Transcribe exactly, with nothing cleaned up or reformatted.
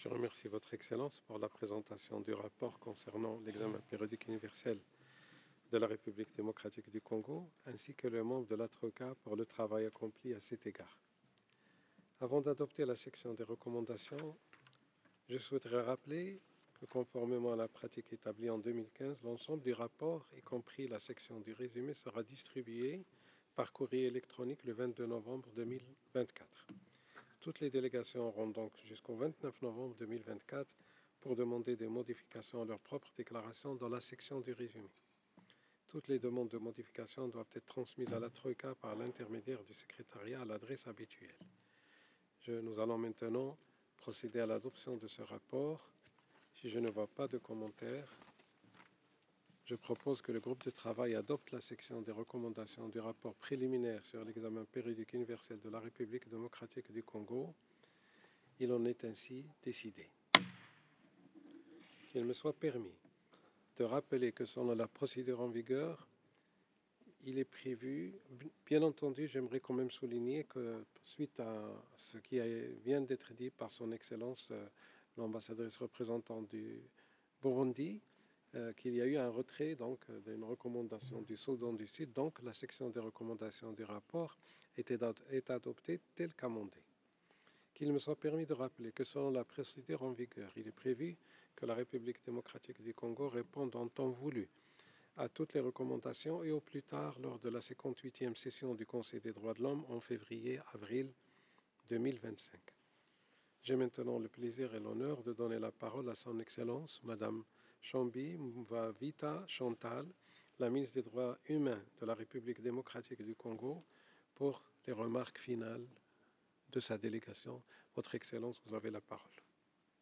Je remercie Votre Excellence pour la présentation du rapport concernant l'examen périodique universel de la République démocratique du Congo, ainsi que les membres de la Troïka pour le travail accompli à cet égard. Avant d'adopter la section des recommandations, je souhaiterais rappeler que conformément à la pratique établie en deux mille quinze, l'ensemble du rapport, y compris la section du résumé, sera distribué par courrier électronique le vingt-deux novembre deux mille vingt-quatre. Toutes les délégations auront donc jusqu'au vingt-neuf novembre deux mille vingt-quatre pour demander des modifications à leur propre déclaration dans la section du résumé. Toutes les demandes de modification doivent être transmises à la Troïka par l'intermédiaire du secrétariat à l'adresse habituelle. Je, nous allons maintenant procéder à l'adoption de ce rapport. Si je ne vois pas de commentaires, je propose que le groupe de travail adopte la section des recommandations du rapport préliminaire sur l'examen périodique universel de la République démocratique du Congo. Il en est ainsi décidé. Qu'il me soit permis de rappeler que selon la procédure en vigueur, il est prévu, bien entendu, j'aimerais quand même souligner que suite à ce qui vient d'être dit par son Excellence l'ambassadrice représentante du Burundi, euh, qu'il y a eu un retrait donc d'une recommandation du Soudan du Sud, donc la section des recommandations du rapport était, est adoptée telle qu'amendée. Qu'il me soit permis de rappeler que selon la procédure en vigueur, il est prévu que la République démocratique du Congo réponde en temps voulu à toutes les recommandations et au plus tard lors de la cinquante-huitième session du Conseil des droits de l'homme en février-avril deux mille vingt-cinq. J'ai maintenant le plaisir et l'honneur de donner la parole à son Excellence, Madame Chambi Mvavita Chantal, la ministre des Droits humains de la République démocratique du Congo, pour les remarques finales de sa délégation. Votre Excellence, vous avez la parole.